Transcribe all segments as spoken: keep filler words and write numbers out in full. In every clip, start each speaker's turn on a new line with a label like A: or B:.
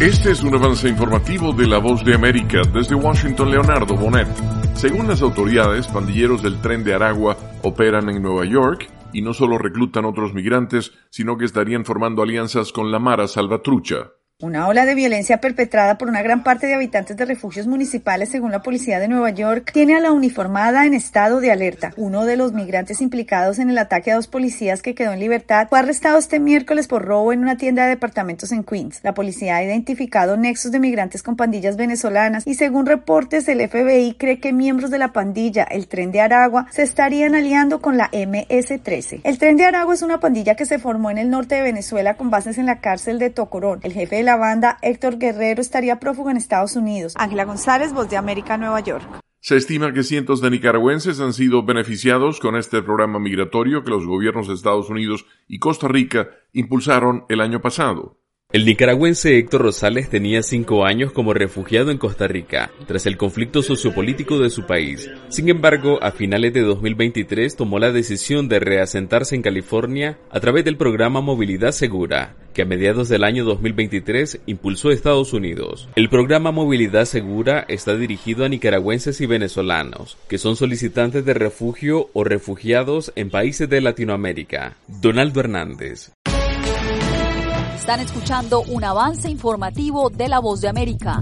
A: Este es un avance informativo de La Voz de América. Desde Washington, Leonardo Bonet. Según las autoridades, pandilleros del Tren de Aragua operan en Nueva York y no solo reclutan otros migrantes, sino que estarían formando alianzas con la Mara Salvatrucha.
B: Una ola de violencia perpetrada por una gran parte de habitantes de refugios municipales, según la policía de Nueva York, tiene a la uniformada en estado de alerta. Uno de los migrantes implicados en el ataque a dos policías que quedó en libertad fue arrestado este miércoles por robo en una tienda de departamentos en Queens. La policía ha identificado nexos de migrantes con pandillas venezolanas y, según reportes, el F B I cree que miembros de la pandilla El Tren de Aragua se estarían aliando con la eme ese trece. El Tren de Aragua es una pandilla que se formó en el norte de Venezuela con bases en la cárcel de Tocorón. El jefe de la La banda, Héctor Guerrero, estaría prófugo en Estados Unidos. Ángela González, Voz de América, Nueva York.
A: Se estima que cientos de nicaragüenses han sido beneficiados con este programa migratorio que los gobiernos de Estados Unidos y Costa Rica impulsaron el año pasado.
C: El nicaragüense Héctor Rosales tenía cinco años como refugiado en Costa Rica, tras el conflicto sociopolítico de su país. Sin embargo, a finales de dos mil veintitrés tomó la decisión de reasentarse en California a través del programa Movilidad Segura, que a mediados del año dos mil veintitrés impulsó Estados Unidos. El programa Movilidad Segura está dirigido a nicaragüenses y venezolanos, que son solicitantes de refugio o refugiados en países de Latinoamérica. Donaldo Hernández.
D: Están escuchando un avance informativo de La Voz de América.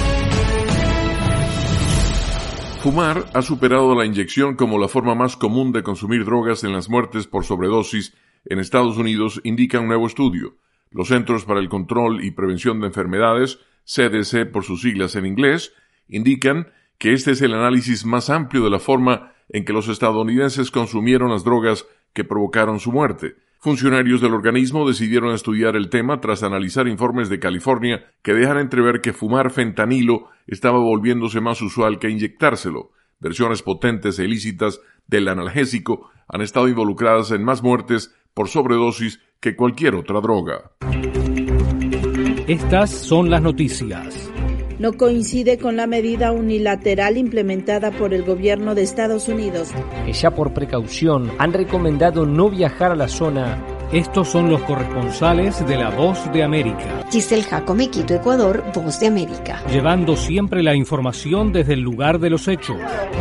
A: Fumar ha superado la inyección como la forma más común de consumir drogas en las muertes por sobredosis en Estados Unidos, indica un nuevo estudio. Los Centros para el Control y Prevención de Enfermedades, C D C por sus siglas en inglés, indican que este es el análisis más amplio de la forma en que los estadounidenses consumieron las drogas que provocaron su muerte. Funcionarios del organismo decidieron estudiar el tema tras analizar informes de California que dejan entrever que fumar fentanilo estaba volviéndose más usual que inyectárselo. Versiones potentes e ilícitas del analgésico han estado involucradas en más muertes por sobredosis que cualquier otra droga.
E: Estas son las noticias.
F: No coincide con la medida unilateral implementada por el gobierno de Estados Unidos.
E: Ya por precaución han recomendado no viajar a la zona. Estos son los corresponsales de La Voz de América.
G: Giselle Jacome, Quito, Ecuador, Voz de América.
E: Llevando siempre la información desde el lugar de los hechos.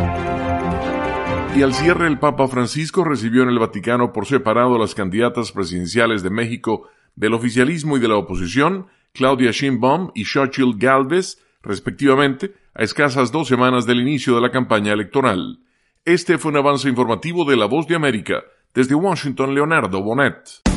A: Y al cierre, el Papa Francisco recibió en el Vaticano por separado las candidatas presidenciales de México del oficialismo y de la oposición, Claudia Sheinbaum y Xochitl Gálvez, respectivamente, a escasas dos semanas del inicio de la campaña electoral. Este fue un avance informativo de La Voz de América. Desde Washington, Leonardo Bonet.